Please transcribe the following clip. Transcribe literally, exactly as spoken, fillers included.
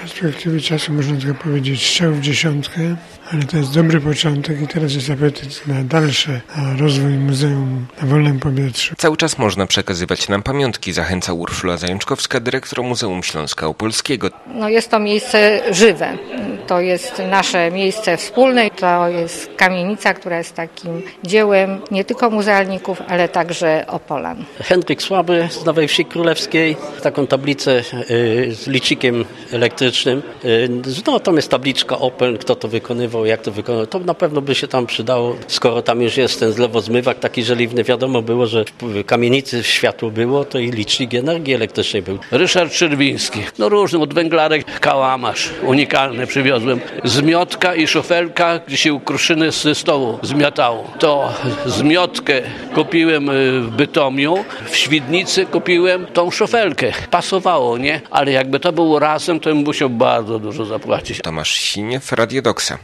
perspektywy czasu można tylko powiedzieć strzał w dziesiątkę, ale to jest dobry początek i teraz jest apetyt na dalszy rozwój muzeum na wolnym powietrzu. Cały czas można przekazywać nam pamiątki, zachęca Urszula Zajączkowska, dyrektor Muzeum Śląska Opolskiego. No jest to miejsce żywe. To jest nasze miejsce wspólne. To jest kamienica, która jest takim dziełem nie tylko muzealników, ale także Opolan. Henryk Słaby z Nowej Wsi Królewskiej, taką tablicę y, z licznikiem elektrycznym. Y, no tam jest tabliczka Opel, kto to wykonywał, jak to wykonywał. To na pewno by się tam przydało, skoro tam już jest ten zlewozmywak taki żeliwny. Wiadomo było, że w kamienicy światło było, to i licznik energii elektrycznej był. Ryszard Czerwiński. No różny, od węglarek kałamarz. Unikalny przywiozłem. Zmiotka i szofelka, gdzie się kruszyny ze stołu zmiatało. To zmiotkę kupiłem w Bytomiu, w Świdnicy kupiłem tą szofelkę. Pasowało, nie? Ale jakby to było razem, to bym musiał bardzo dużo zapłacić. Tomasz Siniew, Radio Doksa.